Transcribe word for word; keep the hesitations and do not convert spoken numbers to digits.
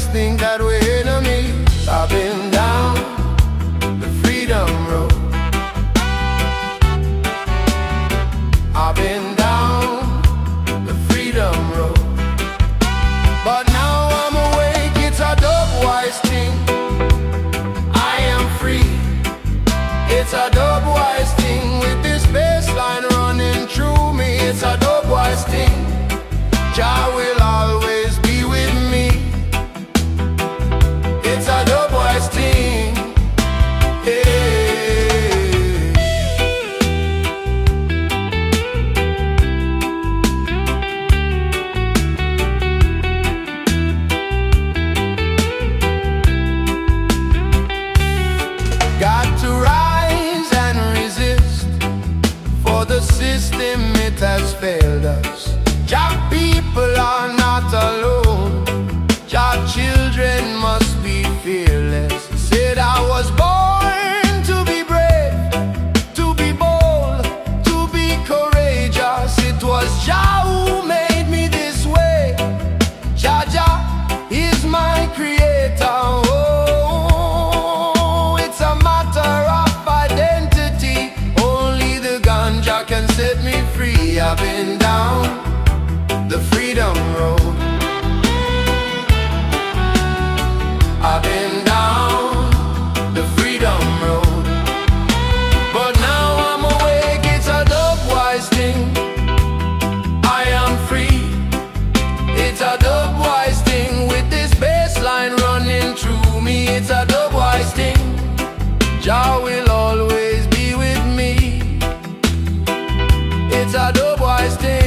think that we're enemies. I've been down the freedom road. I've been down the freedom road. But now I'm awake, it's a dub-wise thing. I am free. It's a dub-wise thing with this bass line running through me. It's a dub-wise thing. Jah will always be with me. It's a dub-wise thing. Hey. Got to rise and resist, for the system it has failed us. Jah people are not alone. Jah children must be fearless. Said I was born to be brave, to be bold, to be courageous. It was Jah who made me this way. Jah Jah is my creator. Oh, it's a matter of identity. Only the ganja can set me free. I've been down the freedom road. I've been down the freedom road. But now I'm awake, it's a dub-wise thing. I am free. It's a dub-wise thing with this bass line running through me. It's a dub-wise thing. Jah will always be with me. It's a dub-wise thing.